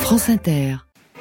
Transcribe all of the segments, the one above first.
France Inter.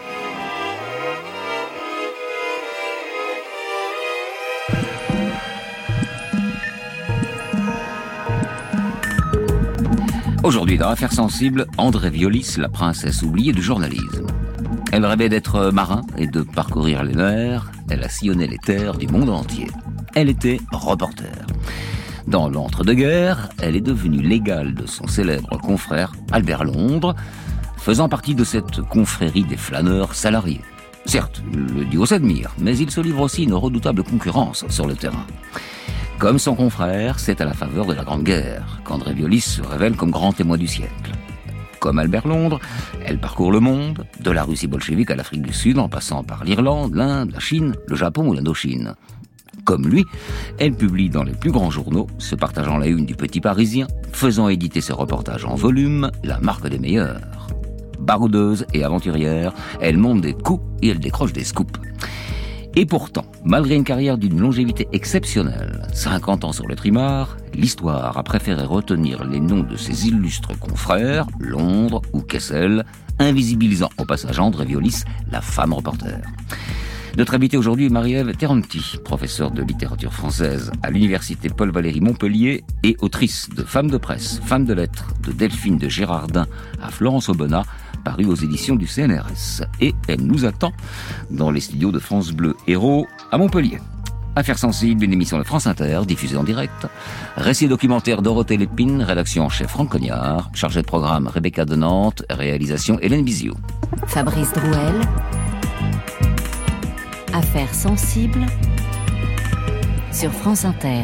Aujourd'hui, dans Affaires sensibles, André Violis, la princesse oubliée du journalisme. Elle rêvait d'être marin et de parcourir les mers. Elle a sillonné les terres du monde entier. Elle était reporter. Dans l'entre-deux-guerres, elle est devenue l'égale de son célèbre confrère Albert Londres, faisant partie de cette confrérie des flâneurs salariés. Certes, le duo s'admire, mais il se livre aussi une redoutable concurrence sur le terrain. Comme son confrère, c'est à la faveur de la Grande Guerre qu'André Violis se révèle comme grand témoin du siècle. Comme Albert Londres, elle parcourt le monde, de la Russie bolchevique à l'Afrique du Sud, en passant par l'Irlande, l'Inde, la Chine, le Japon ou l'Indochine. Comme lui, elle publie dans les plus grands journaux, se partageant la une du Petit Parisien, faisant éditer ses reportages en volume, la marque des meilleurs. Baroudeuse et aventurière, elle monte des coups et elle décroche des scoops. Et pourtant, malgré une carrière d'une longévité exceptionnelle, 50 ans sur le trimar, l'histoire a préféré retenir les noms de ses illustres confrères, Londres ou Kessel, invisibilisant au passage André Violis, la femme reporter. Notre invitée aujourd'hui est Marie-Ève Terranti, professeure de littérature française à l'université Paul-Valéry Montpellier et autrice de Femmes de presse, Femmes de lettres, de Delphine de Girardin à Florence Aubenas, paru aux éditions du CNRS. Et elle nous attend dans les studios de France Bleu Héros à Montpellier. Affaires sensibles, une émission de France Inter, diffusée en direct. Récit documentaire Dorothée Lépine, rédaction en chef Franck Cognard, chargé de programme Rebecca de Nantes, réalisation Hélène Bizio. Fabrice Drouel. Affaires sensibles sur France Inter.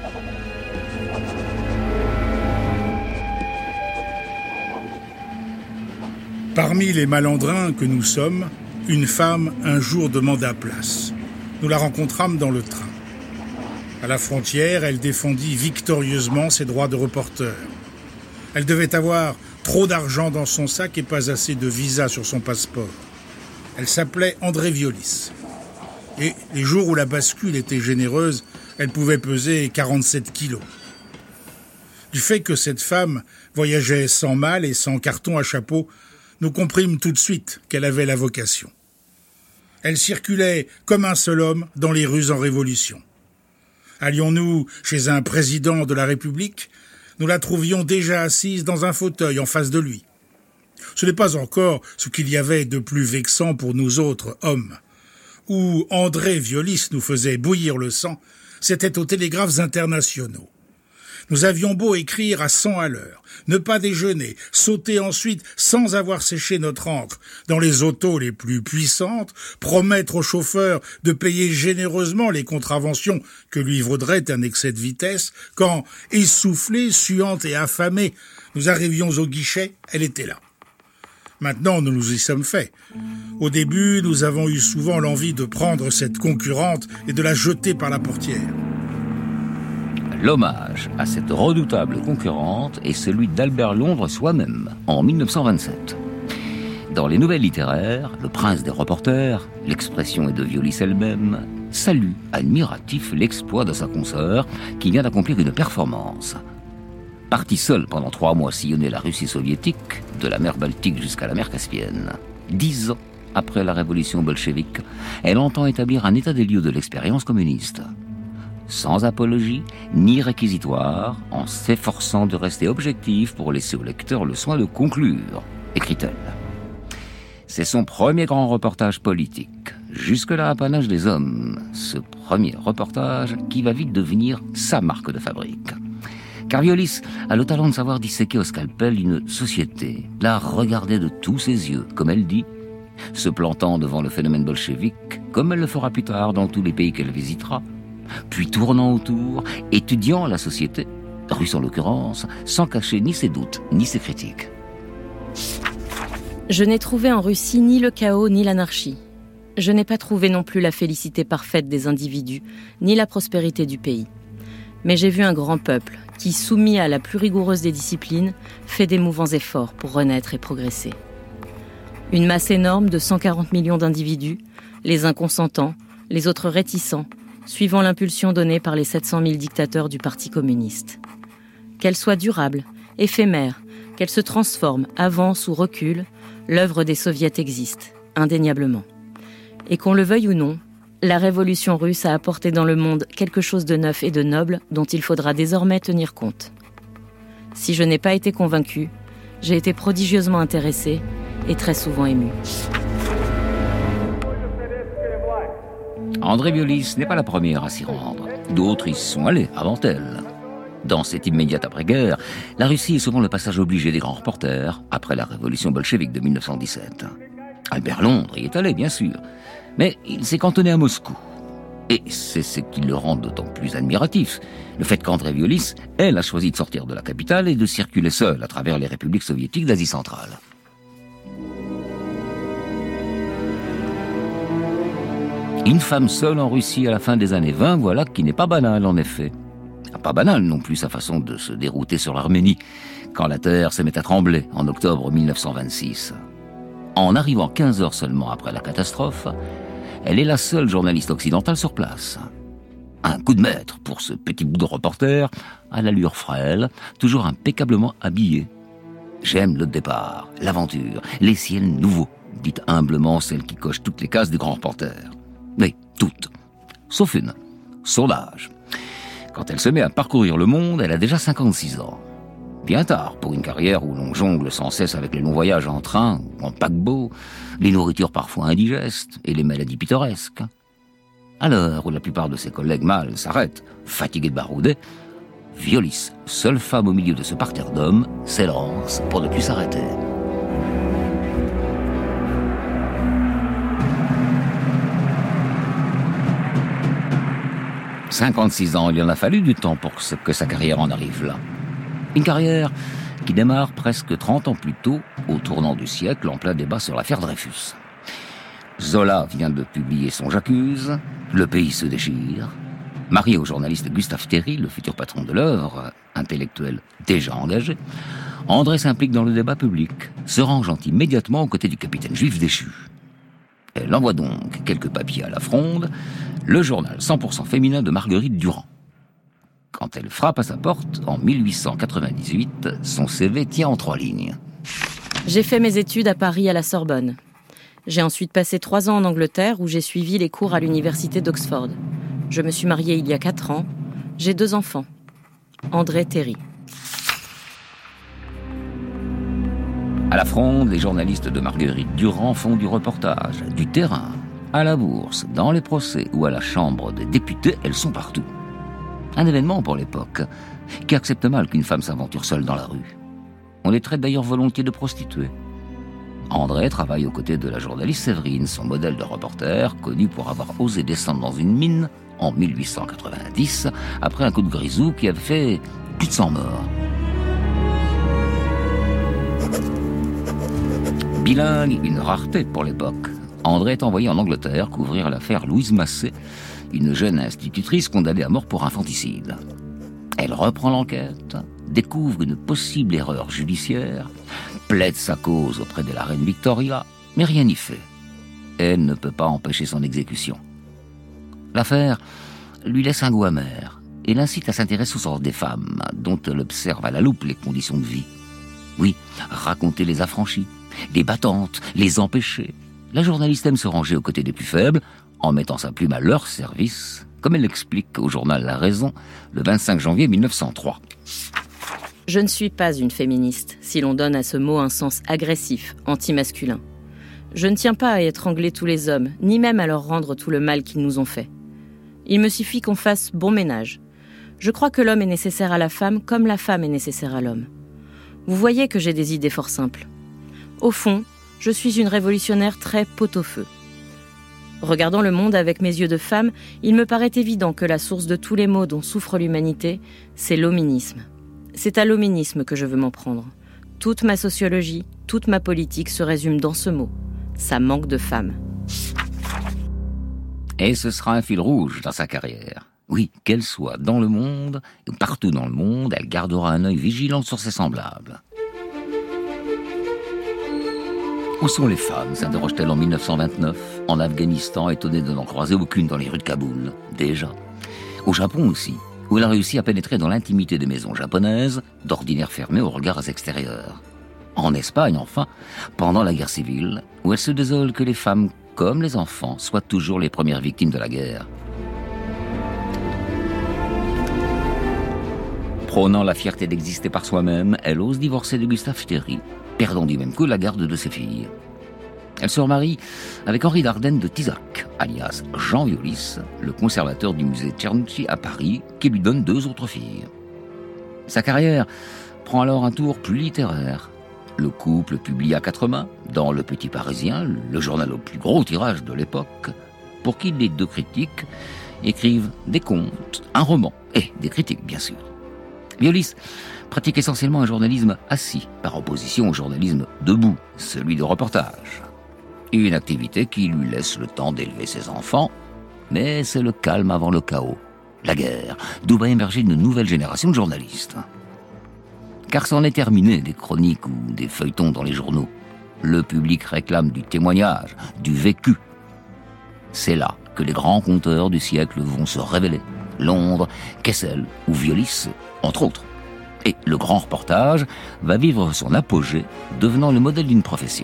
Parmi les malandrins que nous sommes, une femme un jour demanda place. Nous la rencontrâmes dans le train. À la frontière, elle défendit victorieusement ses droits de reporter. Elle devait avoir trop d'argent dans son sac et pas assez de visa sur son passeport. Elle s'appelait André Violis. Et les jours où la bascule était généreuse, elle pouvait peser 47 kilos. Du fait que cette femme voyageait sans malle et sans carton à chapeau, nous comprîmes tout de suite qu'elle avait la vocation. Elle circulait comme un seul homme dans les rues en révolution. Allions-nous chez un président de la République, nous la trouvions déjà assise dans un fauteuil en face de lui. Ce n'est pas encore ce qu'il y avait de plus vexant pour nous autres hommes. Où André Violis nous faisait bouillir le sang, c'était aux télégraphes internationaux. Nous avions beau écrire à 100 à l'heure, ne pas déjeuner, sauter ensuite sans avoir séché notre encre dans les autos les plus puissantes, promettre au chauffeur de payer généreusement les contraventions que lui vaudrait un excès de vitesse, quand, essoufflés, suantes et affamés, nous arrivions au guichet, elle était là. Maintenant, nous nous y sommes faits. Au début, nous avons eu souvent l'envie de prendre cette concurrente et de la jeter par la portière. L'hommage à cette redoutable concurrente est celui d'Albert Londres soi-même, en 1927. Dans les nouvelles littéraires, le prince des reporters, l'expression est de Violis elle-même, salue admiratif l'exploit de sa consoeur qui vient d'accomplir une performance. Partie seule pendant 3 mois sillonner la Russie soviétique, de la mer Baltique jusqu'à la mer Caspienne. 10 ans après la révolution bolchevique, elle entend établir un état des lieux de l'expérience communiste. Sans apologie ni réquisitoire, en s'efforçant de rester objectif pour laisser au lecteur le soin de conclure, écrit-elle. C'est son premier grand reportage politique, jusque-là apanage des hommes, ce premier reportage qui va vite devenir sa marque de fabrique. Car Violis a le talent de savoir disséquer au scalpel une société, la regarder de tous ses yeux, comme elle dit, se plantant devant le phénomène bolchevique, comme elle le fera plus tard dans tous les pays qu'elle visitera, puis tournant autour, étudiant la société, russe en l'occurrence, sans cacher ni ses doutes, ni ses critiques. Je n'ai trouvé en Russie ni le chaos, ni l'anarchie. Je n'ai pas trouvé non plus la félicité parfaite des individus, ni la prospérité du pays. Mais j'ai vu un grand peuple qui, soumis à la plus rigoureuse des disciplines, fait d'émouvants efforts pour renaître et progresser. Une masse énorme de 140 millions d'individus, les uns consentants, les autres réticents, suivant l'impulsion donnée par les 700 000 dictateurs du Parti communiste. Qu'elle soit durable, éphémère, Qu'elle se transforme, avance ou recule, l'œuvre des soviets existe, indéniablement. Et qu'on le veuille ou non, la révolution russe a apporté dans le monde quelque chose de neuf et de noble dont il faudra désormais tenir compte. Si je n'ai pas été convaincue, j'ai été prodigieusement intéressée et très souvent émue. André Violis n'est pas la première à s'y rendre. D'autres y sont allés avant elle. Dans cette immédiate après-guerre, la Russie est souvent le passage obligé des grands reporters, après la révolution bolchevique de 1917. Albert Londres y est allé, bien sûr, mais il s'est cantonné à Moscou. Et c'est ce qui le rend d'autant plus admiratif, le fait qu'André Violis, elle, a choisi de sortir de la capitale et de circuler seule à travers les républiques soviétiques d'Asie centrale. Une femme seule en Russie à la fin des années 20, voilà qui n'est pas banal en effet. Pas banal non plus sa façon de se dérouter sur l'Arménie, quand la terre se met à trembler en octobre 1926. En arrivant 15 heures seulement après la catastrophe, elle est la seule journaliste occidentale sur place. Un coup de maître pour ce petit bout de reporter, à l'allure frêle, toujours impeccablement habillé. J'aime le départ, l'aventure, les ciels nouveaux, dit humblement celle qui coche toutes les cases du grand reporter. Oui, toutes, sauf une, son âge. Quand elle se met à parcourir le monde, elle a déjà 56 ans. Bien tard pour une carrière où l'on jongle sans cesse avec les longs voyages en train ou en paquebot, les nourritures parfois indigestes et les maladies pittoresques. À l'heure où la plupart de ses collègues mâles s'arrêtent, fatigués de barouder, Violis, seule femme au milieu de ce parterre d'hommes, s'élance pour ne plus s'arrêter. « 56 ans, il en a fallu du temps pour que sa carrière en arrive là. Une carrière qui démarre presque 30 ans plus tôt, au tournant du siècle, en plein débat sur l'affaire Dreyfus. Zola vient de publier son J'accuse, le pays se déchire. Marié au journaliste Gustave Thierry, le futur patron de l'œuvre, intellectuel déjà engagé, André s'implique dans le débat public, se rangeant immédiatement aux côtés du capitaine juif déchu. Elle envoie donc quelques papiers à la Fronde, le journal 100% féminin de Marguerite Durand. Quand elle frappe à sa porte, en 1898, son CV tient en 3 lignes. J'ai fait mes études à Paris à la Sorbonne. J'ai ensuite passé 3 ans en Angleterre où j'ai suivi les cours à l'université d'Oxford. Je me suis mariée il y a 4 ans. J'ai 2 enfants. André Thierry. À la Fronde, les journalistes de Marguerite Durand font du reportage, du terrain. À la bourse, dans les procès ou à la Chambre des députés, elles sont partout. Un événement pour l'époque, qui accepte mal qu'une femme s'aventure seule dans la rue. On les traite d'ailleurs volontiers de prostituées. André travaille aux côtés de la journaliste Séverine, son modèle de reporter, connu pour avoir osé descendre dans une mine en 1890, après un coup de grisou qui avait fait plus de 100 morts. Bilingue, une rareté pour l'époque. André est envoyé en Angleterre couvrir l'affaire Louise Massé, une jeune institutrice condamnée à mort pour infanticide. Elle reprend l'enquête, découvre une possible erreur judiciaire, plaide sa cause auprès de la reine Victoria, mais rien n'y fait. Elle ne peut pas empêcher son exécution. L'affaire lui laisse un goût amer et l'incite à s'intéresser aux sortes des femmes, dont elle observe à la loupe les conditions de vie. Oui, raconter les affranchis, les battantes, les empêchés. La journaliste aime se ranger aux côtés des plus faibles, en mettant sa plume à leur service, comme elle l'explique au journal La Raison, le 25 janvier 1903. Je ne suis pas une féministe, si l'on donne à ce mot un sens agressif, anti-masculin. Je ne tiens pas à étrangler tous les hommes, ni même à leur rendre tout le mal qu'ils nous ont fait. Il me suffit qu'on fasse bon ménage. Je crois que l'homme est nécessaire à la femme comme la femme est nécessaire à l'homme. Vous voyez que j'ai des idées fort simples. Au fond, je suis une révolutionnaire très pot-au-feu. Regardant le monde avec mes yeux de femme, il me paraît évident que la source de tous les maux dont souffre l'humanité, c'est l'hominisme. C'est à l'hominisme que je veux m'en prendre. Toute ma sociologie, toute ma politique se résume dans ce mot. Ça manque de femmes. Et ce sera un fil rouge dans sa carrière. Oui, qu'elle soit dans le monde, ou partout dans le monde, elle gardera un œil vigilant sur ses semblables. Où sont les femmes, s'interroge-t-elle en 1929, en Afghanistan, étonnée de n'en croiser aucune dans les rues de Kaboul, déjà. Au Japon aussi, où elle a réussi à pénétrer dans l'intimité des maisons japonaises, d'ordinaire fermées aux regards extérieurs. en Espagne enfin, pendant la guerre civile, où elle se désole que les femmes, comme les enfants, soient toujours les premières victimes de la guerre. Prônant la fierté d'exister par soi-même, elle ose divorcer de Gustave Thierry, perdant du même coup la garde de ses filles. Elle se remarie avec Henri Dardenne de Tizac, alias Jean Violis, le conservateur du musée Czernucci à Paris, qui lui donne 2 autres filles. Sa carrière prend alors un tour plus littéraire. Le couple publie à 4 mains, dans Le Petit Parisien, le journal au plus gros tirage de l'époque, pour qui les 2 critiques écrivent des contes, un roman et des critiques, bien sûr. Violis pratique essentiellement un journalisme assis, par opposition au journalisme debout, celui de reportage. Une activité qui lui laisse le temps d'élever ses enfants, mais c'est le calme avant le chaos, la guerre, d'où va émerger une nouvelle génération de journalistes. Car c'en est terminé des chroniques ou des feuilletons dans les journaux. Le public réclame du témoignage, du vécu. C'est là que les grands conteurs du siècle vont se révéler. Londres, Kessel ou Violis, entre autres. Et le grand reportage va vivre son apogée, devenant le modèle d'une profession.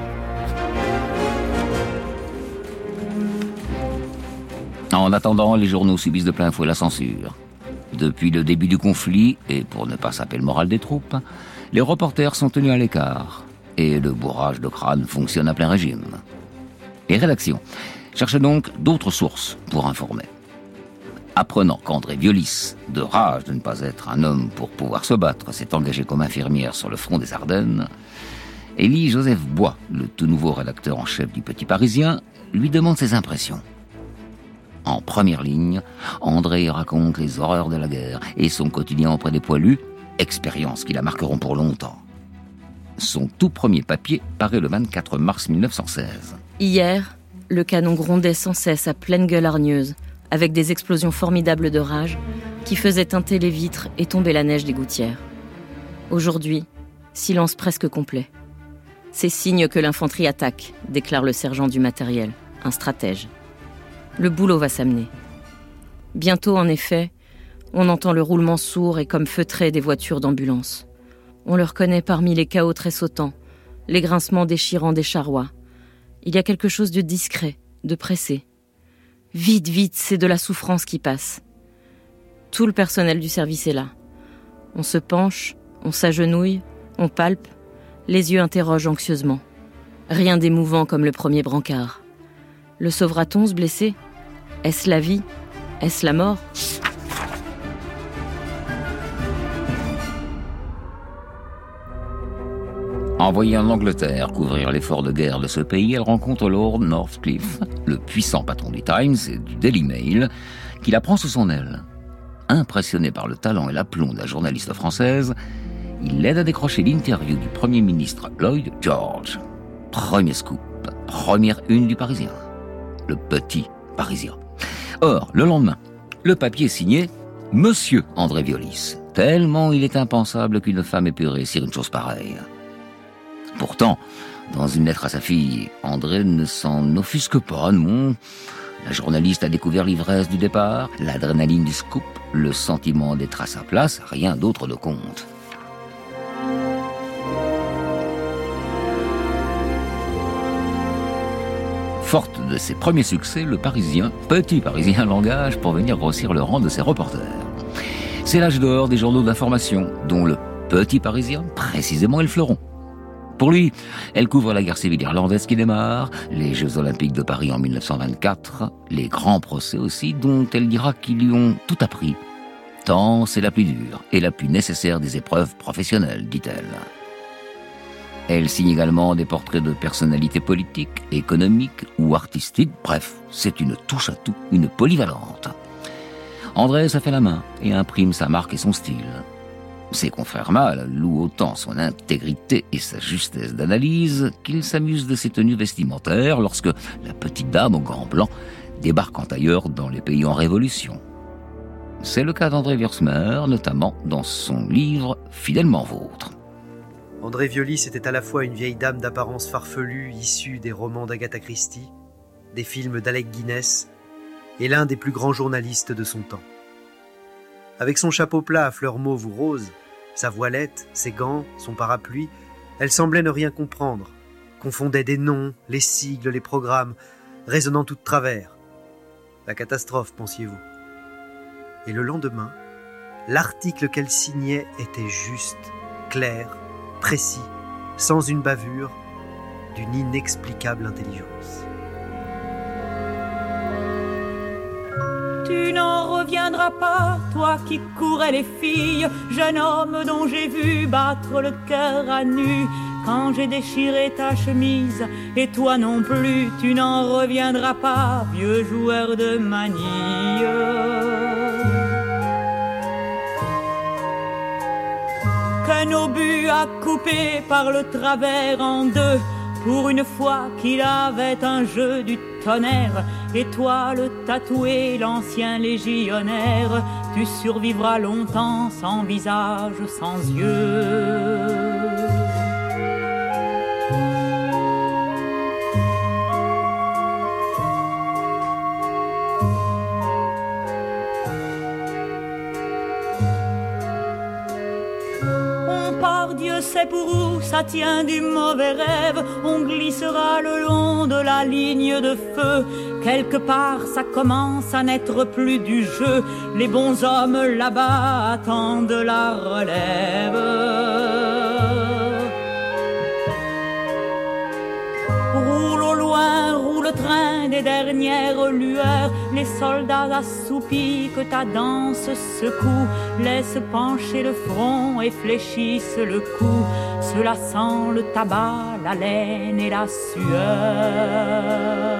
En attendant, les journaux subissent de plein fouet la censure. Depuis le début du conflit, et pour ne pas saper le moral des troupes, les reporters sont tenus à l'écart, et le bourrage de crâne fonctionne à plein régime. Les rédactions cherchent donc d'autres sources pour informer. Apprenant qu'André Violis, de rage de ne pas être un homme pour pouvoir se battre, s'est engagé comme infirmière sur le front des Ardennes, Élie-Joseph Bois, le tout nouveau rédacteur en chef du Petit Parisien, lui demande ses impressions. En première ligne, André raconte les horreurs de la guerre et son quotidien auprès des poilus, expériences qui la marqueront pour longtemps. Son tout premier papier paraît le 24 mars 1916. Hier, le canon grondait sans cesse à pleine gueule hargneuse, avec des explosions formidables de rage qui faisaient teinter les vitres et tomber la neige des gouttières. Aujourd'hui, silence presque complet. C'est signe que l'infanterie attaque, déclare le sergent du matériel, un stratège. Le boulot va s'amener. Bientôt, en effet, on entend le roulement sourd et comme feutré des voitures d'ambulance. On le reconnaît parmi les cahots tressautants, les grincements déchirants des charrois. Il y a quelque chose de discret, de pressé. Vite, vite, c'est de la souffrance qui passe. Tout le personnel du service est là. On se penche, on s'agenouille, on palpe, les yeux interrogent anxieusement. Rien d'émouvant comme le premier brancard. Le sauvera-t-on, ce blessé ? Est-ce la vie ? Est-ce la mort ? Envoyée en Angleterre couvrir l'effort de guerre de ce pays, elle rencontre Lord Northcliffe, le puissant patron du Times et du Daily Mail, qui la prend sous son aile. Impressionné par le talent et l'aplomb de la journaliste française, il l'aide à décrocher l'interview du Premier ministre Lloyd George. Premier scoop, première une du Parisien. Le Petit Parisien. Or, le lendemain, le papier est signé « Monsieur André Violis », tellement il est impensable qu'une femme ait pu réussir une chose pareille. Pourtant, dans une lettre à sa fille, André ne s'en offusque pas, non. La journaliste a découvert l'ivresse du départ, l'adrénaline du scoop, le sentiment d'être à sa place, rien d'autre ne compte. Forte de ses premiers succès, le Parisien, Petit Parisien, l'engage pour venir grossir le rang de ses reporters. C'est l'âge d'or des journaux d'information, dont le Petit Parisien, précisément, est le fleuron. Pour lui, elle couvre la guerre civile irlandaise qui démarre, les Jeux Olympiques de Paris en 1924, les grands procès aussi, dont elle dira qu'ils lui ont tout appris. Tant c'est la plus dure et la plus nécessaire des épreuves professionnelles, dit-elle. Elle signe également des portraits de personnalités politiques, économiques ou artistiques. Bref, c'est une touche-à-tout, une polyvalente. André se fait la main et imprime sa marque et son style. Ses confrères mâles louent autant son intégrité et sa justesse d'analyse qu'ils s'amusent de ses tenues vestimentaires lorsque la petite dame aux gants blancs débarque en tailleur dans les pays en révolution. C'est le cas d'André Wiersmer, notamment dans son livre « Fidèlement vôtre ». André Violis était à la fois une vieille dame d'apparence farfelue issue des romans d'Agatha Christie, des films d'Alec Guinness et l'un des plus grands journalistes de son temps. Avec son chapeau plat à fleurs mauves ou roses, sa voilette, ses gants, son parapluie, Elle semblait ne rien comprendre, confondait des noms, les sigles, les programmes, raisonnant tout de travers. La catastrophe, pensiez-vous. Et le lendemain, l'article qu'elle signait était juste, clair, précis, sans une bavure, d'une inexplicable intelligence. Tu n'en reviendras pas, toi qui courais les filles, jeune homme dont j'ai vu battre le cœur à nu, quand j'ai déchiré ta chemise, et toi non plus, tu n'en reviendras pas, vieux joueur de manille. Qu'un obus a coupé par le travers en deux, pour une fois qu'il avait un jeu du tonnerre, étoile tatouée, l'ancien légionnaire, tu survivras longtemps sans visage, sans yeux. Dieu sait pour où ça tient du mauvais rêve, on glissera le long de la ligne de feu. Quelque part ça commence à n'être plus du jeu, les bons hommes là-bas attendent la relève. Roule au loin, roule le train des dernières lueurs, les soldats assoupis que ta danse secoue laissent pencher le front et fléchissent le cou. Cela sent le tabac, la laine et la sueur.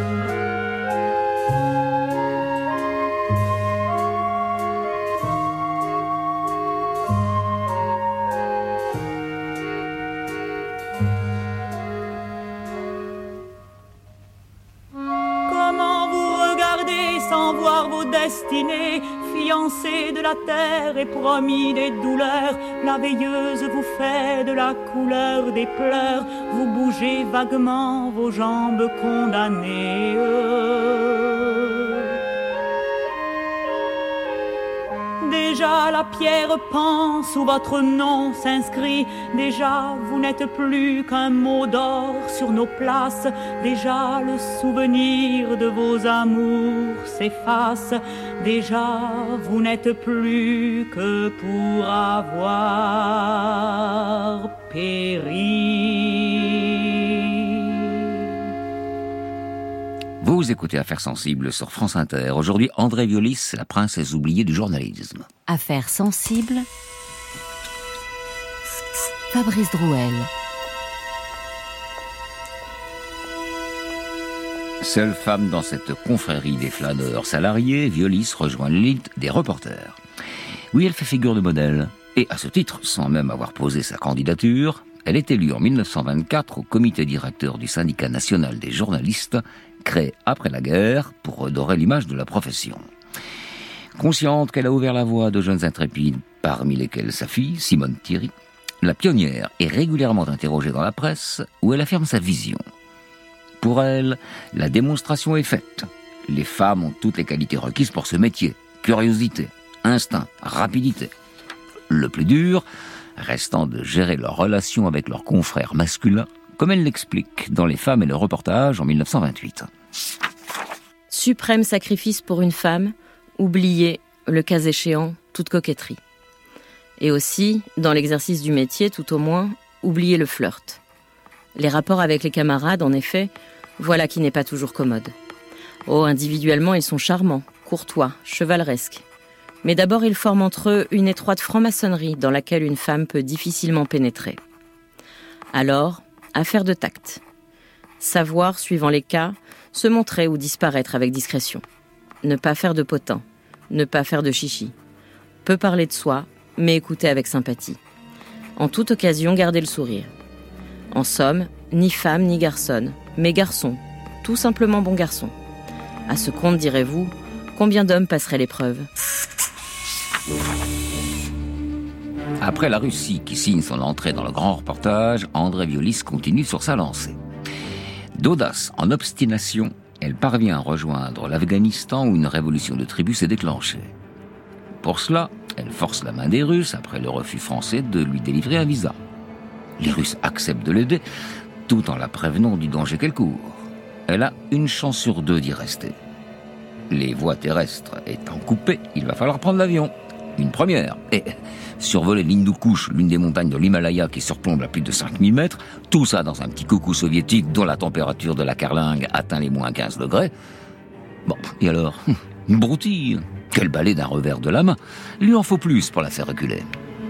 Sans voir vos destinées, fiancés de la terre et promis des douleurs, la veilleuse vous fait de la couleur des pleurs, vous bougez vaguement vos jambes condamnées. Déjà la pierre pend, sous votre nom s'inscrit. Déjà vous n'êtes plus qu'un mot d'or sur nos places. Déjà le souvenir de vos amours s'efface. Déjà vous n'êtes plus que pour avoir péri. Vous écoutez Affaires sensibles sur France Inter. Aujourd'hui, André Violis, la princesse oubliée du journalisme. Affaires sensibles. Fabrice Drouel. Seule femme dans cette confrérie des flâneurs salariés, Violis rejoint l'élite des reporters. Oui, elle fait figure de modèle. Et à ce titre, sans même avoir posé sa candidature, elle est élue en 1924 au comité directeur du syndicat national des journalistes, créé après la guerre pour redorer l'image de la profession. Consciente qu'elle a ouvert la voie de jeunes intrépides, parmi lesquels sa fille, Simone Thierry, la pionnière est régulièrement interrogée dans la presse où elle affirme sa vision. Pour elle, la démonstration est faite. Les femmes ont toutes les qualités requises pour ce métier. Curiosité, instinct, rapidité. Le plus dur restant de gérer leurs relations avec leurs confrères masculins, comme elle l'explique dans Les femmes et le reportage en 1928. Suprême sacrifice pour une femme, oublier, le cas échéant, toute coquetterie. Et aussi, dans l'exercice du métier, tout au moins, oublier le flirt. Les rapports avec les camarades, en effet, voilà qui n'est pas toujours commode. Oh, individuellement, ils sont charmants, courtois, chevaleresques. Mais d'abord, ils forment entre eux une étroite franc-maçonnerie dans laquelle une femme peut difficilement pénétrer. Alors, affaire de tact. Savoir, suivant les cas, se montrer ou disparaître avec discrétion. Ne pas faire de potin, ne pas faire de chichi. Peu parler de soi, mais écouter avec sympathie. En toute occasion, garder le sourire. En somme, ni femme ni garçonne, mais garçon, tout simplement bon garçon. À ce compte, direz-vous, combien d'hommes passeraient l'épreuve ? Après la Russie qui signe son entrée dans le grand reportage, André Violis continue sur sa lancée. D'audace en obstination, elle parvient à rejoindre l'Afghanistan où une révolution de tribus s'est déclenchée. Pour cela, elle force la main des Russes après le refus français de lui délivrer un visa. Les Russes acceptent de l'aider, tout en la prévenant du danger qu'elle court. Elle a une chance sur 2 d'y rester. Les voies terrestres étant coupées, il va falloir prendre l'avion. Une première. Et survoler l'Hindoukouche, l'une des montagnes de l'Himalaya qui surplombe à plus de 5000 mètres, tout ça dans un petit coucou soviétique dont la température de la carlingue atteint les moins 15 degrés. Bon, et alors, une broutille, qu'elle balaie d'un revers de la main. Lui en faut plus pour la faire reculer.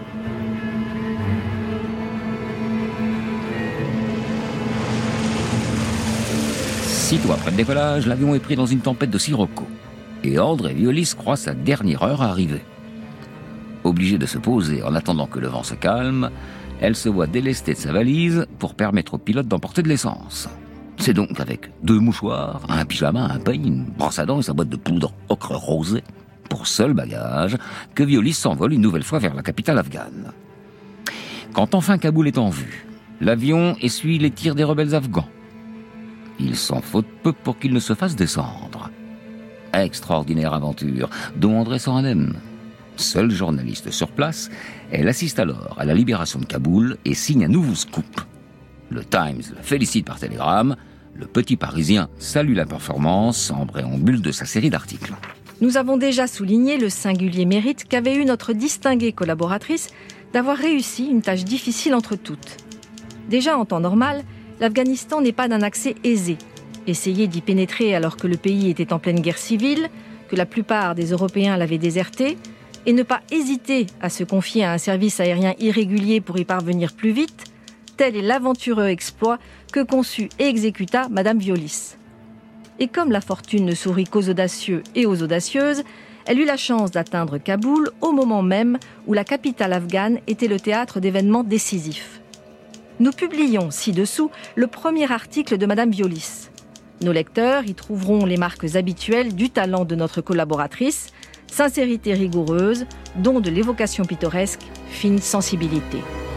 Sitôt après le décollage, l'avion est pris dans une tempête de sirocco. Et André Violis croit sa dernière heure à arriver. Obligée de se poser en attendant que le vent se calme, elle se voit délestée de sa valise pour permettre au pilote d'emporter de l'essence. C'est donc avec 2 mouchoirs, un pyjama, un peigne, une brosse à dents et sa boîte de poudre ocre rosé, pour seul bagage, que Violis s'envole une nouvelle fois vers la capitale afghane. Quand enfin Kaboul est en vue, l'avion essuie les tirs des rebelles afghans. Il s'en faut peu pour qu'il ne se fasse descendre. Extraordinaire aventure, dont André s'en indemne. Seule journaliste sur place, elle assiste alors à la libération de Kaboul et signe un nouveau scoop. Le Times la félicite par télégramme, le Petit Parisien salue la performance en préambule de sa série d'articles. Nous avons déjà souligné le singulier mérite qu'avait eu notre distinguée collaboratrice d'avoir réussi une tâche difficile entre toutes. Déjà en temps normal, l'Afghanistan n'est pas d'un accès aisé. Essayer d'y pénétrer alors que le pays était en pleine guerre civile, que la plupart des Européens l'avaient déserté, et ne pas hésiter à se confier à un service aérien irrégulier pour y parvenir plus vite, tel est l'aventureux exploit que conçut et exécuta Madame Violis. Et comme la fortune ne sourit qu'aux audacieux et aux audacieuses, elle eut la chance d'atteindre Kaboul au moment même où la capitale afghane était le théâtre d'événements décisifs. Nous publions ci-dessous le premier article de Madame Violis. Nos lecteurs y trouveront les marques habituelles du talent de notre collaboratrice, sincérité rigoureuse, don de l'évocation pittoresque, fine sensibilité.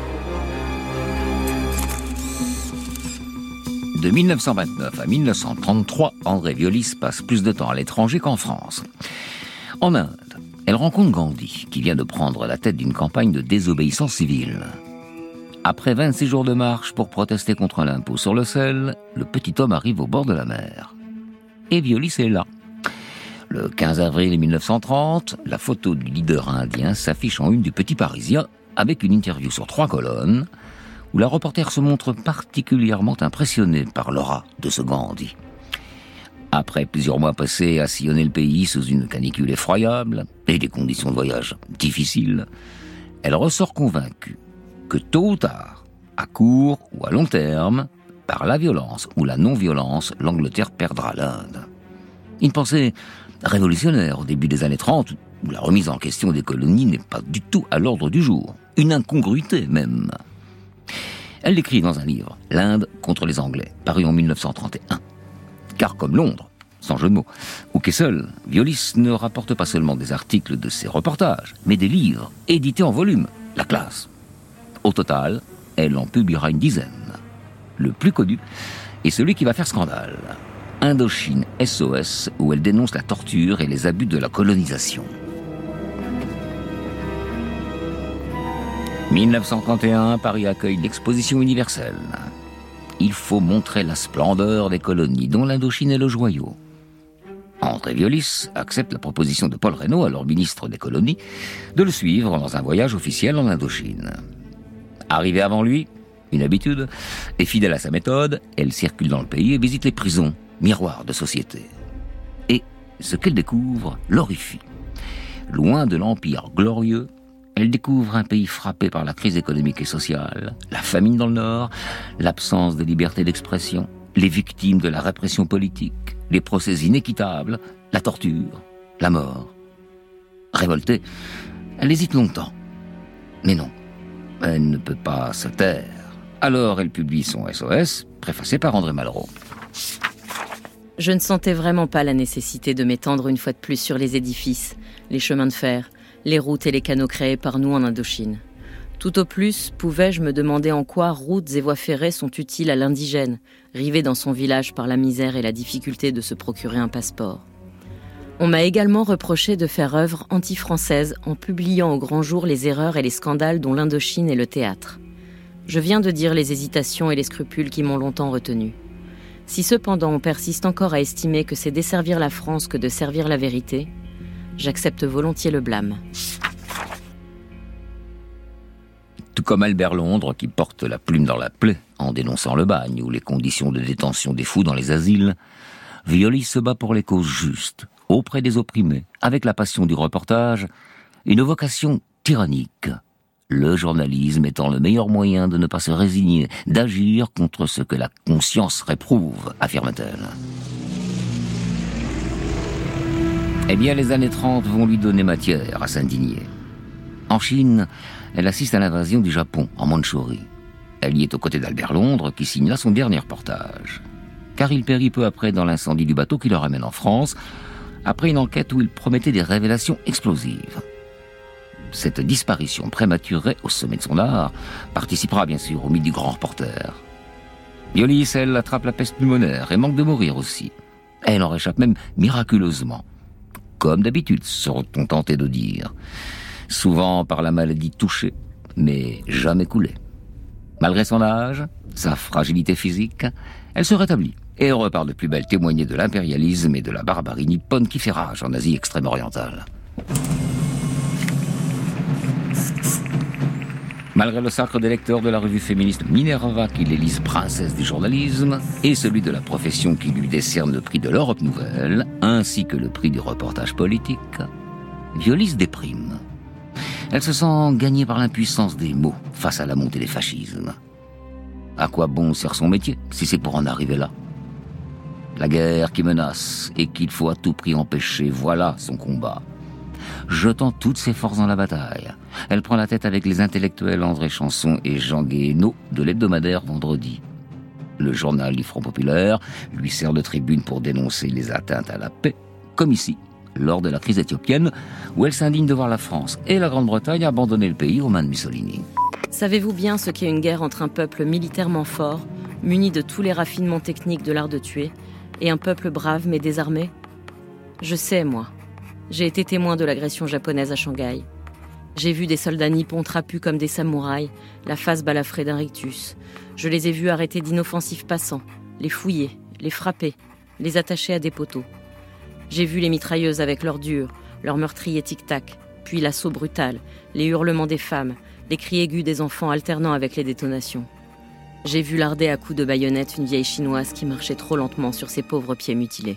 De 1929 à 1933, André Violis passe plus de temps à l'étranger qu'en France. En Inde, elle rencontre Gandhi, qui vient de prendre la tête d'une campagne de désobéissance civile. Après 26 jours de marche pour protester contre l'impôt sur le sel, le petit homme arrive au bord de la mer. Et Violis est là. Le 15 avril 1930, la photo du leader indien s'affiche en une du Petit Parisien avec une interview sur 3 colonnes où la reporter se montre particulièrement impressionnée par l'aura de ce Gandhi. Après plusieurs mois passés à sillonner le pays sous une canicule effroyable et des conditions de voyage difficiles, elle ressort convaincue que tôt ou tard, à court ou à long terme, par la violence ou la non-violence, l'Angleterre perdra l'Inde. Une pensée révolutionnaire au début des années 30, où la remise en question des colonies n'est pas du tout à l'ordre du jour. Une incongruité même. Elle l'écrit dans un livre, L'Inde contre les Anglais, paru en 1931. Car comme Londres, sans jeu de mots, ou Kessel, Violis ne rapporte pas seulement des articles de ses reportages, mais des livres édités en volume, la classe. Au total, elle en publiera une dizaine. Le plus connu est celui qui va faire scandale. Indochine SOS, où elle dénonce la torture et les abus de la colonisation. 1931, Paris accueille l'exposition universelle. Il faut montrer la splendeur des colonies, dont l'Indochine est le joyau. André Violis accepte la proposition de Paul Reynaud, alors ministre des colonies, de le suivre dans un voyage officiel en Indochine. Arrivée avant lui, une habitude, et fidèle à sa méthode, elle circule dans le pays et visite les prisons, miroirs de société. Et ce qu'elle découvre l'horrifie. Loin de l'empire glorieux, elle découvre un pays frappé par la crise économique et sociale, la famine dans le Nord, l'absence de liberté d'expression, les victimes de la répression politique, les procès inéquitables, la torture, la mort. Révoltée, elle hésite longtemps. Mais non, elle ne peut pas se taire. Alors elle publie son SOS, préfacé par André Malraux. Je ne sentais vraiment pas la nécessité de m'étendre une fois de plus sur les édifices, les chemins de fer, les routes et les canaux créés par nous en Indochine. Tout au plus, pouvais-je me demander en quoi routes et voies ferrées sont utiles à l'indigène, rivé dans son village par la misère et la difficulté de se procurer un passeport. On m'a également reproché de faire œuvre anti-française en publiant au grand jour les erreurs et les scandales dont l'Indochine est le théâtre. Je viens de dire les hésitations et les scrupules qui m'ont longtemps retenu. Si cependant on persiste encore à estimer que c'est desservir la France que de servir la vérité, j'accepte volontiers le blâme. Tout comme Albert Londres, qui porte la plume dans la plaie en dénonçant le bagne ou les conditions de détention des fous dans les asiles, Violis se bat pour les causes justes, auprès des opprimés, avec la passion du reportage, une vocation tyrannique. Le journalisme étant le meilleur moyen de ne pas se résigner, d'agir contre ce que la conscience réprouve, affirme-t-elle. Eh bien, les années 30 vont lui donner matière à s'indigner. En Chine, elle assiste à l'invasion du Japon, en Mandchourie. Elle y est aux côtés d'Albert Londres, qui signe là son dernier reportage. Car il périt peu après dans l'incendie du bateau qui le ramène en France, après une enquête où il promettait des révélations explosives. Cette disparition prématurée au sommet de son art participera bien sûr au mythe du grand reporter. Violis, elle, attrape la peste pulmonaire et manque de mourir aussi. Elle en réchappe même miraculeusement. Comme d'habitude, serait-on tenté de dire. Souvent par la maladie touchée, mais jamais coulée. Malgré son âge, sa fragilité physique, elle se rétablit et repart de plus belle témoigner de l'impérialisme et de la barbarie nippone qui fait rage en Asie extrême-orientale. Malgré le sacre des lecteurs de la revue féministe Minerva qui l'élise princesse du journalisme et celui de la profession qui lui décerne le prix de l'Europe Nouvelle, ainsi que le prix du reportage politique, Violis déprime. Elle se sent gagnée par l'impuissance des mots face à la montée des fascismes. À quoi bon sert son métier si c'est pour en arriver là ? La guerre qui menace et qu'il faut à tout prix empêcher, voilà son combat. Jetant toutes ses forces dans la bataille, elle prend la tête avec les intellectuels André Chanson et Jean Guéhenno de l'hebdomadaire Vendredi. Le journal du Front Populaire lui sert de tribune pour dénoncer les atteintes à la paix, comme ici, lors de la crise éthiopienne, où elle s'indigne de voir la France et la Grande-Bretagne abandonner le pays aux mains de Mussolini. Savez-vous bien ce qu'est une guerre entre un peuple militairement fort, muni de tous les raffinements techniques de l'art de tuer, et un peuple brave mais désarmé ? Je sais, moi. J'ai été témoin de l'agression japonaise à Shanghai. J'ai vu des soldats nippons trapus comme des samouraïs, la face balafrée d'un rictus. Je les ai vus arrêter d'inoffensifs passants, les fouiller, les frapper, les attacher à des poteaux. J'ai vu les mitrailleuses avec leurs durs, leurs meurtriers tic-tac, puis l'assaut brutal, les hurlements des femmes, les cris aigus des enfants alternant avec les détonations. J'ai vu larder à coups de baïonnette une vieille chinoise qui marchait trop lentement sur ses pauvres pieds mutilés.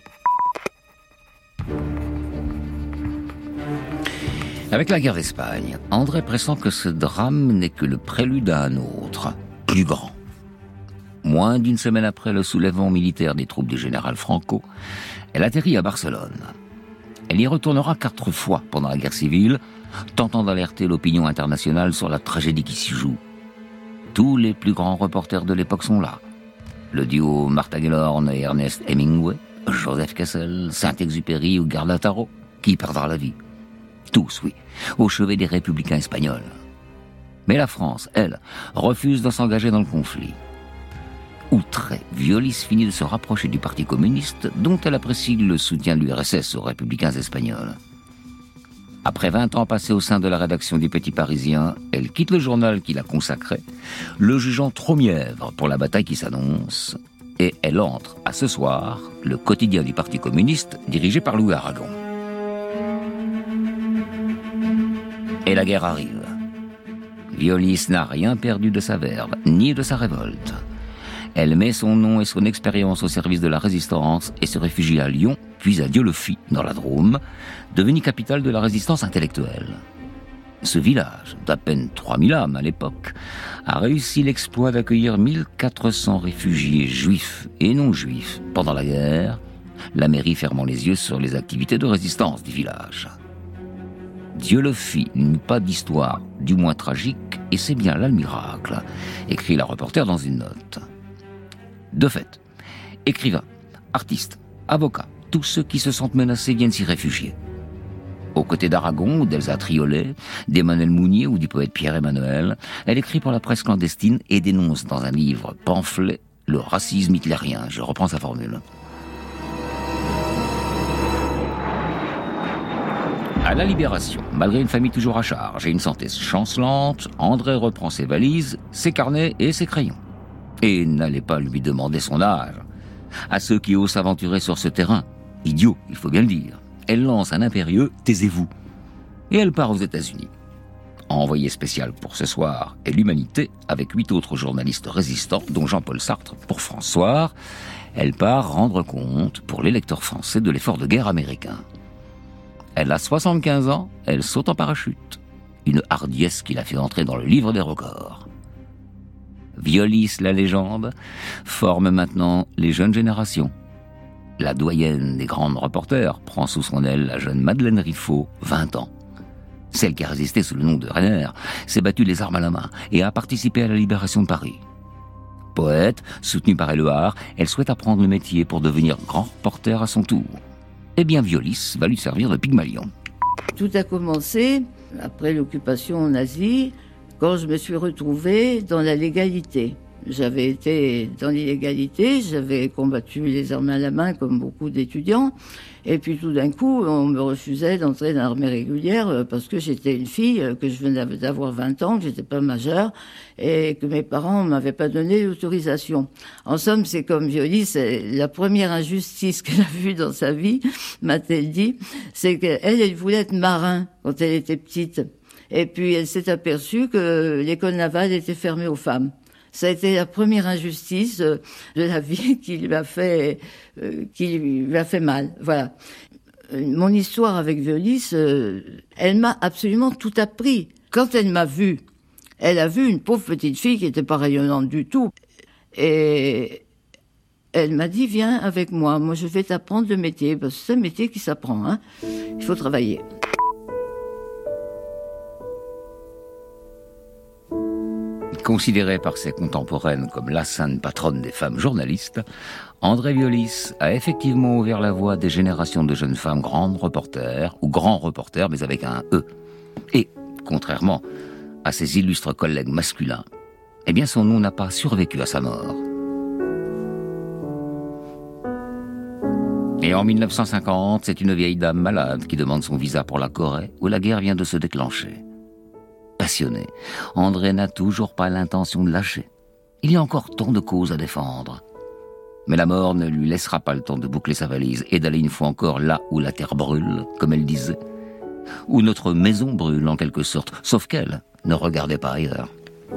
Avec la guerre d'Espagne, André pressent que ce drame n'est que le prélude à un autre, plus grand. Moins d'une semaine après le soulèvement militaire des troupes du général Franco, elle atterrit à Barcelone. Elle y retournera 4 fois pendant la guerre civile, tentant d'alerter l'opinion internationale sur la tragédie qui s'y joue. Tous les plus grands reporters de l'époque sont là. Le duo Martha Gellhorn et Ernest Hemingway, Joseph Kessel, Saint-Exupéry ou Garda Taro, qui perdra la vie. Tous, oui, au chevet des républicains espagnols. Mais la France, elle, refuse de s'engager dans le conflit. Outrée, Violis finit de se rapprocher du Parti communiste, dont elle apprécie le soutien de l'URSS aux républicains espagnols. Après 20 ans passés au sein de la rédaction du Petit Parisien, elle quitte le journal qui la consacrait, le jugeant trop mièvre pour la bataille qui s'annonce, et elle entre à Ce Soir, le quotidien du Parti communiste dirigé par Louis Aragon. Et la guerre arrive. Violis n'a rien perdu de sa verve, ni de sa révolte. Elle met son nom et son expérience au service de la résistance et se réfugie à Lyon, puis à Dieulefit, dans la Drôme, devenue capitale de la résistance intellectuelle. Ce village, d'à peine 3000 âmes à l'époque, a réussi l'exploit d'accueillir 1400 réfugiés juifs et non juifs pendant la guerre, la mairie fermant les yeux sur les activités de résistance du village. Dieulefit n'eut pas d'histoire, du moins tragique, et c'est bien là le miracle, écrit la reporter dans une note. De fait, écrivains, artistes, avocats, tous ceux qui se sentent menacés viennent s'y réfugier. Aux côtés d'Aragon ou d'Elsa Triolet, d'Emmanuel Mounier ou du poète Pierre-Emmanuel, elle écrit pour la presse clandestine et dénonce dans un livre pamphlet le racisme hitlérien. Je reprends sa formule. À la Libération, malgré une famille toujours à charge et une santé chancelante, André reprend ses valises, ses carnets et ses crayons. Et n'allez pas lui demander son âge. À ceux qui osent s'aventurer sur ce terrain, idiot, il faut bien le dire, elle lance un impérieux « taisez-vous » et elle part aux États-Unis. Envoyée spéciale pour Ce Soir et l'Humanité, avec 8 autres journalistes résistants, dont Jean-Paul Sartre pour François, elle part rendre compte pour les lecteurs français de l'effort de guerre américain. Elle a 75 ans, elle saute en parachute. Une hardiesse qui la fait entrer dans le livre des records. Violis, la légende, forme maintenant les jeunes générations. La doyenne des grandes reporters prend sous son aile la jeune Madeleine Riffaut, 20 ans. Celle qui a résisté sous le nom de Rainer, s'est battue les armes à la main et a participé à la libération de Paris. Poète, soutenue par Éluard, elle souhaite apprendre le métier pour devenir grand reporter à son tour. Eh bien, Violis va lui servir de Pygmalion. Tout a commencé, après l'occupation nazie, quand je me suis retrouvée dans la légalité. J'avais été dans l'illégalité, j'avais combattu les armes à la main comme beaucoup d'étudiants, et puis tout d'un coup, on me refusait d'entrer dans l'armée régulière parce que j'étais une fille, que je venais d'avoir 20 ans, que j'étais pas majeure, et que mes parents m'avaient pas donné l'autorisation. En somme, c'est comme Violis, c'est la première injustice qu'elle a vue dans sa vie, m'a-t-elle dit, c'est qu'elle voulait être marin quand elle était petite. Et puis elle s'est aperçue que l'école navale était fermée aux femmes. Ça a été la première injustice de la vie qui lui a fait mal. Voilà. Mon histoire avec Violis, elle m'a absolument tout appris. Quand elle m'a vue, elle a vu une pauvre petite fille qui était pas rayonnante du tout. Et elle m'a dit, viens avec moi, je vais t'apprendre le métier, parce que c'est un métier qui s'apprend, hein. Il faut travailler. Considérée par ses contemporaines comme la sainte patronne des femmes journalistes, André Violis a effectivement ouvert la voie des générations de jeunes femmes grandes reporters, ou grands reporters, mais avec un E. Et, contrairement à ses illustres collègues masculins, eh bien son nom n'a pas survécu à sa mort. Et en 1950, c'est une vieille dame malade qui demande son visa pour la Corée, où la guerre vient de se déclencher. Passionné, André n'a toujours pas l'intention de lâcher. Il y a encore tant de causes à défendre. Mais la mort ne lui laissera pas le temps de boucler sa valise et d'aller une fois encore là où la terre brûle, comme elle disait. Où notre maison brûle en quelque sorte, sauf qu'elle ne regardait pas ailleurs.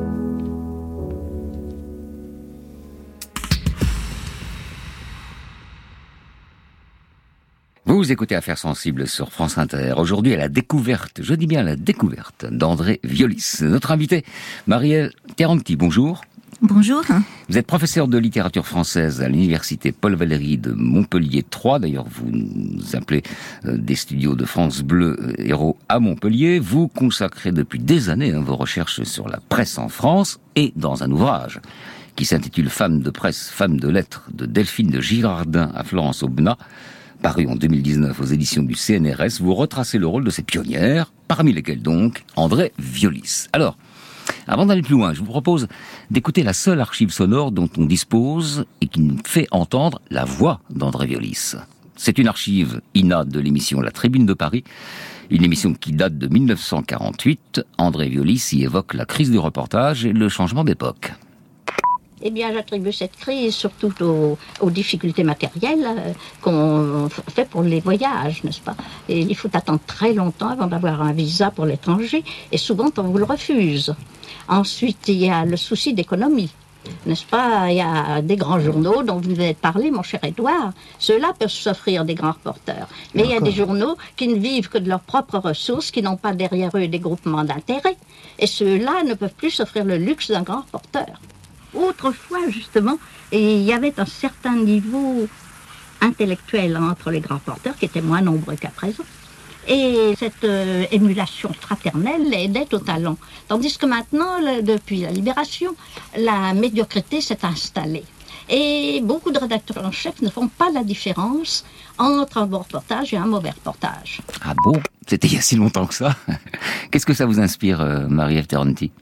Vous écoutez Affaires sensibles sur France Inter. Aujourd'hui, à la découverte, je dis bien la découverte, d'André Violis. Notre invité, Marielle Terranti, bonjour. Bonjour. Vous êtes professeur de littérature française à l'université Paul Valéry de Montpellier 3. D'ailleurs, vous nous appelez des studios de France Bleu Héros à Montpellier. Vous consacrez depuis des années vos recherches sur la presse en France et dans un ouvrage qui s'intitule Femmes de presse, femmes de lettres de Delphine de Girardin à Florence Aubenas, paru en 2019 aux éditions du CNRS, vous retracez le rôle de ces pionnières, parmi lesquelles donc André Violis. Alors, avant d'aller plus loin, je vous propose d'écouter la seule archive sonore dont on dispose et qui nous fait entendre la voix d'André Violis. C'est une archive INA de l'émission La Tribune de Paris, une émission qui date de 1948. André Violis y évoque la crise du reportage et le changement d'époque. Eh bien, j'attribue cette crise surtout aux difficultés matérielles qu'on fait pour les voyages, n'est-ce pas? Et il faut attendre très longtemps avant d'avoir un visa pour l'étranger, et souvent on vous le refuse. Ensuite, il y a le souci d'économie, n'est-ce pas? Il y a des grands journaux dont vous venez de parler, mon cher Édouard. Ceux-là peuvent s'offrir des grands reporters. Mais il y a des journaux qui ne vivent que de leurs propres ressources, qui n'ont pas derrière eux des groupements d'intérêt. Et ceux-là ne peuvent plus s'offrir le luxe d'un grand reporter. Autrefois, justement, il y avait un certain niveau intellectuel entre les grands reporters, qui étaient moins nombreux qu'à présent. Et cette émulation fraternelle aidait au talent. Tandis que maintenant, depuis la Libération, la médiocrité s'est installée. Et beaucoup de rédacteurs en chef ne font pas la différence entre un bon reportage et un mauvais reportage. Ah bon? C'était il y a si longtemps que ça? Qu'est-ce que ça vous inspire, Marie-Ève Terranti?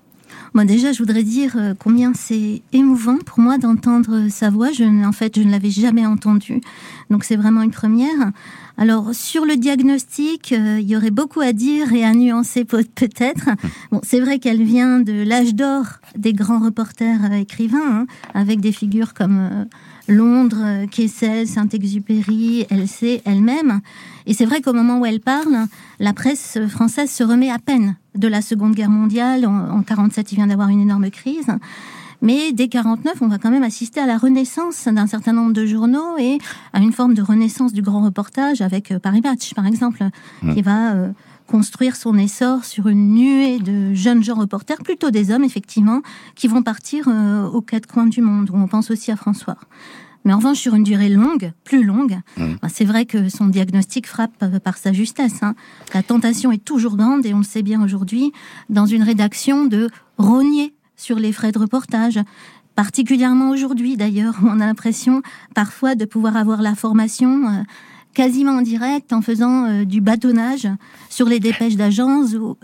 Déjà, je voudrais dire combien c'est émouvant pour moi d'entendre sa voix. Je ne l'avais jamais entendue. Donc, c'est vraiment une première. Alors, sur le diagnostic, il y aurait beaucoup à dire et à nuancer peut-être. Bon, c'est vrai qu'elle vient de l'âge d'or des grands reporters écrivains, avec des figures comme Londres, Kessel, Saint-Exupéry, Elcé elle-même. Et c'est vrai qu'au moment où elle parle, la presse française se remet à peine de la Seconde Guerre mondiale. En 47, il vient d'avoir une énorme crise. Mais dès 49, on va quand même assister à la renaissance d'un certain nombre de journaux et à une forme de renaissance du grand reportage avec Paris Match, par exemple, qui va construire son essor sur une nuée de jeunes gens reporters, plutôt des hommes, effectivement, qui vont partir aux quatre coins du monde, où on pense aussi à François. Mais en revanche, sur une durée longue, plus longue, c'est vrai que son diagnostic frappe par sa justesse. La tentation est toujours grande, et on le sait bien aujourd'hui, dans une rédaction de rogner sur les frais de reportage, particulièrement aujourd'hui d'ailleurs, où on a l'impression parfois de pouvoir avoir la formation quasiment en direct en faisant du bâtonnage sur les dépêches d'agence ou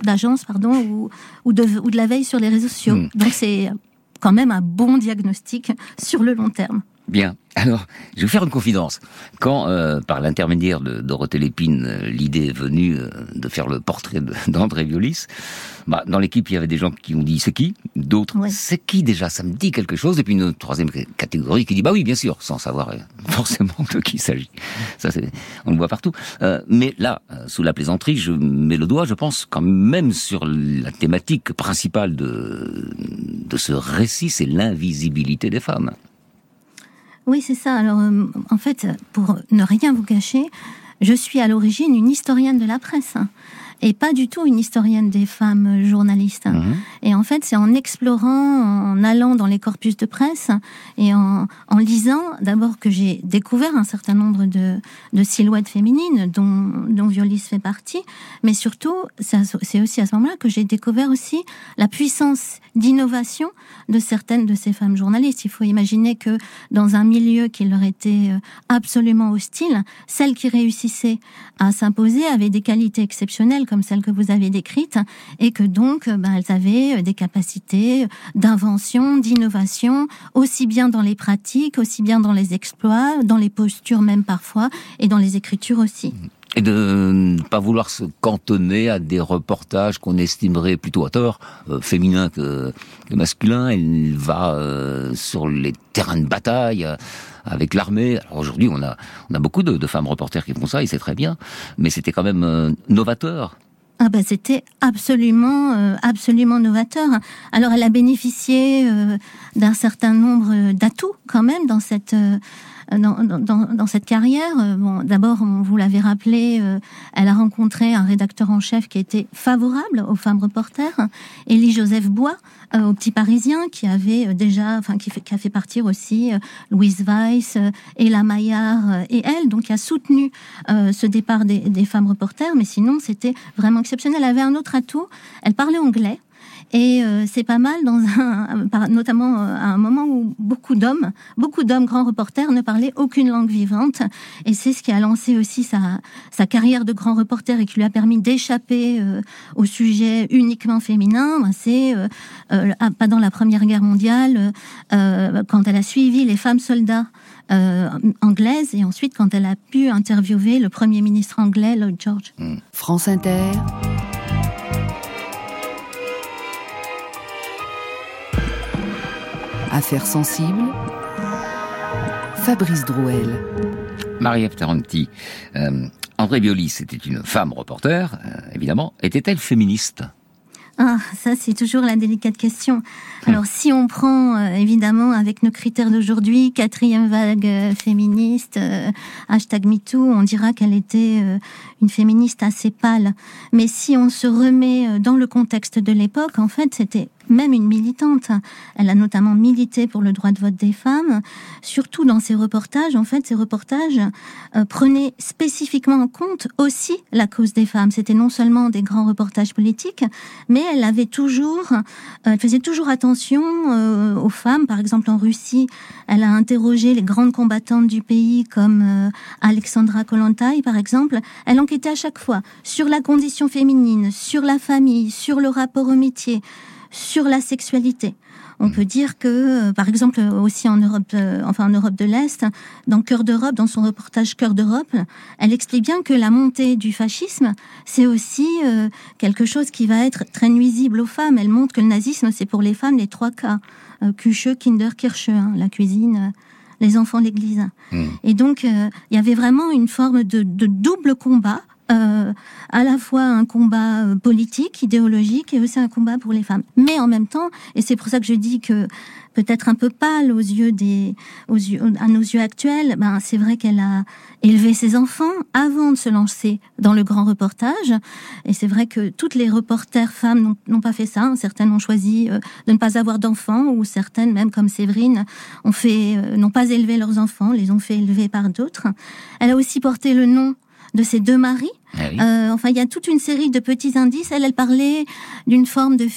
de la veille sur les réseaux sociaux. Donc c'est quand même un bon diagnostic sur le long terme. Bien. Alors, je vais vous faire une confidence. Quand, par l'intermédiaire de Dorothée Lépine, l'idée est venue de faire le portrait d'André Violis, dans l'équipe, il y avait des gens qui ont dit « c'est qui ?» D'autres « c'est qui déjà ? Ça me dit quelque chose ?» Et puis une troisième catégorie qui dit « bah oui, bien sûr », sans savoir forcément de qui il s'agit. Ça, on le voit partout. Mais là, sous la plaisanterie, je mets le doigt, je pense, quand même sur la thématique principale de ce récit, c'est l'invisibilité des femmes. Oui, c'est ça. Alors, en fait, pour ne rien vous cacher, je suis à l'origine une historienne de la presse. Et pas du tout une historienne des femmes journalistes. Et en fait, c'est en explorant, en allant dans les corpus de presse et en lisant, d'abord que j'ai découvert un certain nombre de silhouettes féminines dont Violis fait partie, mais surtout, c'est aussi à ce moment-là que j'ai découvert aussi la puissance d'innovation de certaines de ces femmes journalistes. Il faut imaginer que dans un milieu qui leur était absolument hostile, celles qui réussissaient à s'imposer avaient des qualités exceptionnelles comme celles que vous avez décrites, et que donc elles avaient des capacités d'invention, d'innovation, aussi bien dans les pratiques, aussi bien dans les exploits, dans les postures même parfois, et dans les écritures aussi. Et de ne pas vouloir se cantonner à des reportages qu'on estimerait plutôt à tort, féminins que masculins. Elle va sur les terrains de bataille avec l'armée. Alors aujourd'hui, on a beaucoup de femmes reporters qui font ça, et c'est très bien. Mais c'était quand même novateur. C'était absolument novateur. Alors elle a bénéficié d'un certain nombre d'atouts quand même dans cette carrière. D'abord, vous l'avez rappelé, elle a rencontré un rédacteur en chef qui était favorable aux femmes reporters, Élie-Joseph Bois, au Petit Parisien, qui avait qui a fait partir aussi Louise Weiss, Ella Maillard et elle, donc qui a soutenu ce départ des femmes reporters. Mais sinon, c'était vraiment exceptionnel. Elle avait un autre atout, elle parlait anglais. Et c'est pas mal, notamment à un moment où beaucoup d'hommes grands reporters ne parlaient aucune langue vivante. Et c'est ce qui a lancé aussi sa carrière de grand reporter et qui lui a permis d'échapper au sujet uniquement féminin. C'est pendant la Première Guerre mondiale, quand elle a suivi les femmes soldats anglaises, et ensuite quand elle a pu interviewer le Premier ministre anglais, Lloyd George. France Inter. Affaires sensibles. Fabrice Drouel. Marie-Ève Taranti. André Violis était une femme reporter, évidemment. Était-elle féministe ? Ça, c'est toujours la délicate question. Alors, si on prend, évidemment, avec nos critères d'aujourd'hui, 4e vague féministe, #MeToo, on dira qu'elle était une féministe assez pâle. Mais si on se remet dans le contexte de l'époque, en fait, c'était même une militante. Elle a notamment milité pour le droit de vote des femmes. Surtout dans ses reportages, en fait, ces reportages prenaient spécifiquement en compte aussi la cause des femmes. C'était non seulement des grands reportages politiques, mais elle faisait toujours attention aux femmes. Par exemple, en Russie, elle a interrogé les grandes combattantes du pays comme Alexandra Kollontai, par exemple. Elle enquêtait à chaque fois sur la condition féminine, sur la famille, sur le rapport au métier, sur la sexualité. On peut dire que, par exemple, aussi en Europe de l'Est, dans Cœur d'Europe, dans son reportage Cœur d'Europe, elle explique bien que la montée du fascisme, c'est aussi quelque chose qui va être très nuisible aux femmes. Elle montre que le nazisme, c'est pour les femmes les 3 K. Küche, Kinder, Kirche, la cuisine, les enfants, l'église. Et donc, il y avait vraiment une forme de double combat, à la fois un combat politique, idéologique, et aussi un combat pour les femmes. Mais en même temps, et c'est pour ça que je dis que peut-être un peu pâle à nos yeux actuels, c'est vrai qu'elle a élevé ses enfants avant de se lancer dans le grand reportage. Et c'est vrai que toutes les reporters femmes n'ont pas fait ça. Certaines ont choisi de ne pas avoir d'enfants, ou certaines, même comme Séverine, n'ont pas élevé leurs enfants, les ont fait élever par d'autres. Elle a aussi porté le nom de ses 2 maris. Ah oui. Il y a toute une série de petits indices. Elle parlait d'une forme de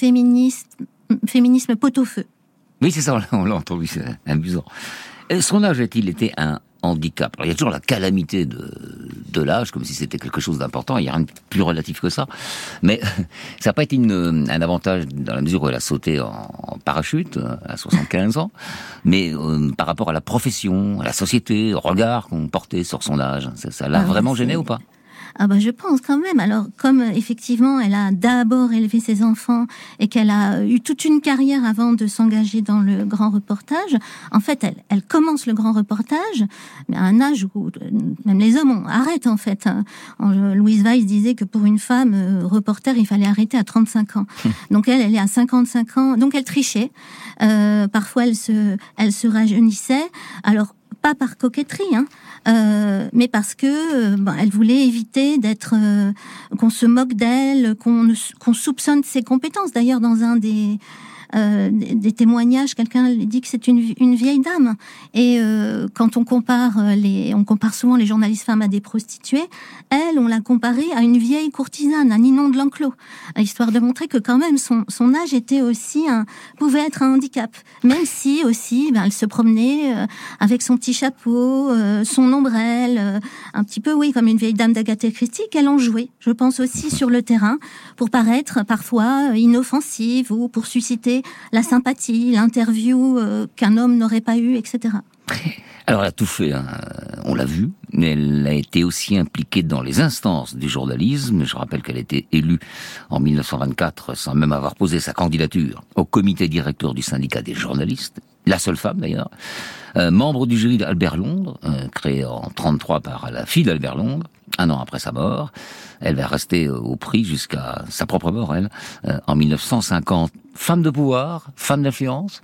féminisme pot-au-feu. Oui, c'est ça, on l'a entendu, c'est amusant. Son âge a-t-il été un handicap? Alors, il y a toujours la calamité de l'âge, comme si c'était quelque chose d'important, il n'y a rien de plus relatif que ça. Mais ça n'a pas été un avantage dans la mesure où elle a sauté en parachute à 75 ans, mais par rapport à la profession, à la société, au regard qu'on portait sur son âge, ça l'a vraiment gêné ou pas? Je pense quand même. Alors, comme effectivement, elle a d'abord élevé ses enfants et qu'elle a eu toute une carrière avant de s'engager dans le grand reportage, en fait, elle commence le grand reportage, mais à un âge où même les hommes arrêtent, en fait. Louise Weiss disait que pour une femme reporter, il fallait arrêter à 35 ans. Donc elle est à 55 ans. Donc elle trichait. Parfois, elle se rajeunissait. Alors, pas par coquetterie, mais parce que elle voulait éviter qu'on se moque d'elle, qu'on soupçonne ses compétences. D'ailleurs, dans un des témoignages, quelqu'un dit que c'est une vieille dame. Et quand on compare souvent les journalistes femmes à des prostituées, elle, on l'a comparée à une vieille courtisane, à Ninon de l'Enclos, histoire de montrer que quand même son âge pouvait être un handicap, même si aussi elle se promenait avec son petit chapeau, son ombrelle, un petit peu comme une vieille dame d'Agatha Christie, qu'elle en jouait, je pense aussi sur le terrain, pour paraître parfois inoffensive ou pour susciter la sympathie, l'interview qu'un homme n'aurait pas eu, etc. Alors elle a tout fait, on l'a vu, mais elle a été aussi impliquée dans les instances du journalisme. Je rappelle qu'elle a été élue en 1924 sans même avoir posé sa candidature au comité directeur du syndicat des journalistes, la seule femme d'ailleurs, membre du jury d'Albert Londres, créé en 1933 par la fille d'Albert Londres, 1 an après sa mort. Elle va rester au prix jusqu'à sa propre mort, en 1950. Femme de pouvoir, femme d'influence?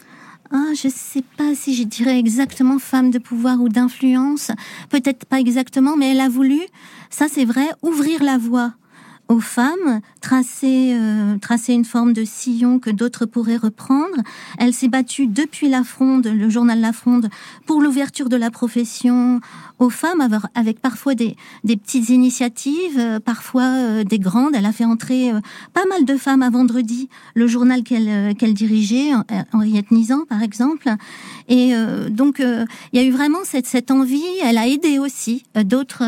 Je sais pas si je dirais exactement femme de pouvoir ou d'influence. Peut-être pas exactement, mais elle a voulu, ça c'est vrai, ouvrir la voie aux femmes, tracer une forme de sillon que d'autres pourraient reprendre. Elle s'est battue depuis La Fronde, le journal La Fronde, pour l'ouverture de la profession aux femmes, avec parfois des petites initiatives, parfois des grandes. Elle a fait entrer pas mal de femmes à Vendredi, le journal qu'elle dirigeait, Henriette Nizan par exemple. Et donc il y a eu vraiment cette envie. Elle a aidé aussi d'autres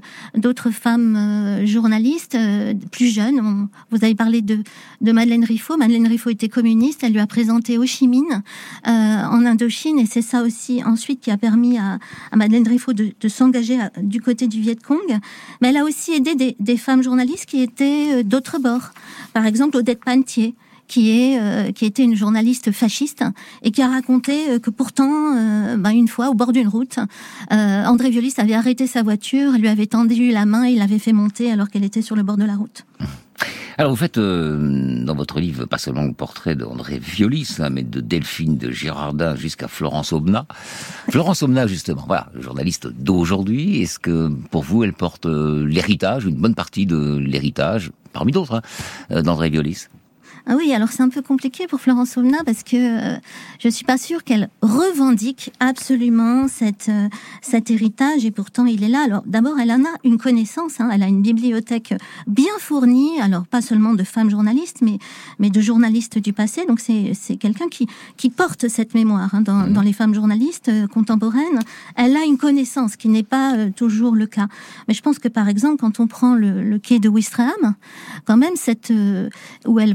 femmes journalistes plus jeunes. Vous avez parlé de Madeleine Riffaut. Madeleine Riffaut était communiste. Elle lui a présenté Ho Chi Minh en Indochine, et c'est ça aussi ensuite qui a permis à Madeleine Riffaut de s'engager du côté du Viet Cong. Mais elle a aussi aidé des femmes journalistes qui étaient d'autre bord. Par exemple, Odette Pantier, qui était une journaliste fasciste et qui a raconté que pourtant, une fois, au bord d'une route, André Violis avait arrêté sa voiture, lui avait tendu la main et il l'avait fait monter alors qu'elle était sur le bord de la route. Alors vous faites dans votre livre pas seulement le portrait d'André Violis, mais de Delphine de Girardin jusqu'à Florence Aubenas. Florence Aubenas, justement, voilà, le journaliste d'aujourd'hui. Est-ce que pour vous, elle porte l'héritage, une bonne partie de l'héritage, parmi d'autres, d'André Violis? Ah oui, alors c'est un peu compliqué pour Florence Aubenas parce que je suis pas sûre qu'elle revendique absolument cet héritage, et pourtant il est là. Alors d'abord, elle en a une connaissance, elle a une bibliothèque bien fournie, alors pas seulement de femmes journalistes, mais de journalistes du passé. Donc c'est quelqu'un qui porte cette mémoire dans les femmes journalistes contemporaines. Elle a une connaissance qui n'est pas toujours le cas. Mais je pense que par exemple, quand on prend le quai de Ouistreham, quand même où elle va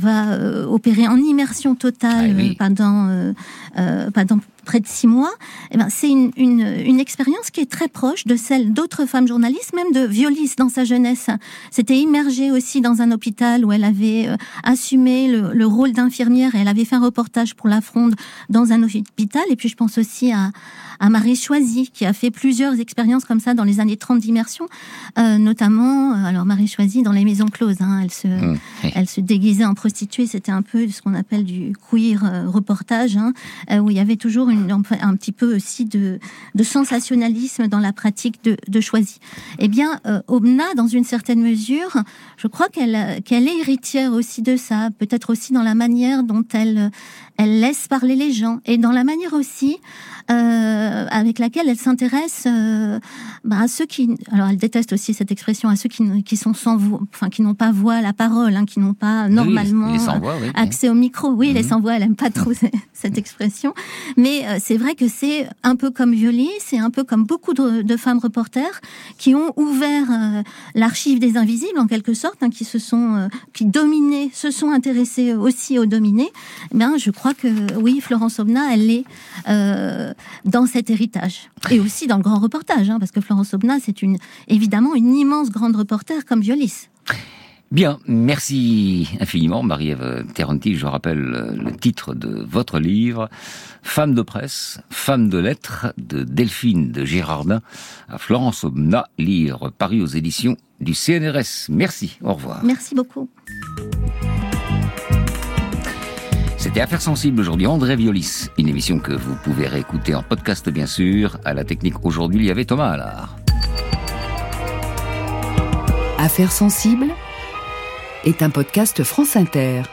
opérée en immersion totale pendant près de 6 mois, c'est une expérience qui est très proche de celle d'autres femmes journalistes, même de Violis dans sa jeunesse. C'était immergée aussi dans un hôpital où elle avait assumé le rôle d'infirmière et elle avait fait un reportage pour La Fronde dans un hôpital. Et puis je pense aussi à Marie Choisy qui a fait plusieurs expériences comme ça dans les années 30 d'immersion, notamment alors Marie Choisy dans Les Maisons Closes. Elle se déguisait en prostituée. C'était un peu ce qu'on appelle du queer reportage, où il y avait toujours un petit peu aussi de sensationnalisme dans la pratique de Choisy. Eh bien, Obna, dans une certaine mesure, je crois qu'elle est héritière aussi de ça, peut-être aussi dans la manière dont elle laisse parler les gens, et dans la manière aussi avec laquelle elle s'intéresse à ceux qui... Alors, elle déteste aussi cette expression, à ceux qui sont sans voix, enfin, qui n'ont pas voix à la parole, qui n'ont pas normalement accès au micro. Oui, les sans-voix, elle aime pas trop cette expression. Mais c'est vrai que c'est un peu comme Violis, c'est un peu comme beaucoup de femmes reporters qui ont ouvert l'archive des invisibles, en quelque sorte, qui dominaient, se sont intéressées aussi aux dominés. Eh bien, je crois que oui, Florence Aubenas, elle est dans cet héritage. Et aussi dans le grand reportage, parce que Florence Aubenas, c'est évidemment une immense grande reporter comme Violis. Bien, merci infiniment Marie-Ève Terranti. Je rappelle le titre de votre livre, Femme de presse, femme de lettres, de Delphine de Girardin à Florence Aubenas, livre paru aux éditions du CNRS. Merci, au revoir. Merci beaucoup. C'était Affaires sensibles aujourd'hui, André Violis. Une émission que vous pouvez réécouter en podcast bien sûr. À la technique aujourd'hui, il y avait Thomas Allard. Affaires sensibles est un podcast France Inter.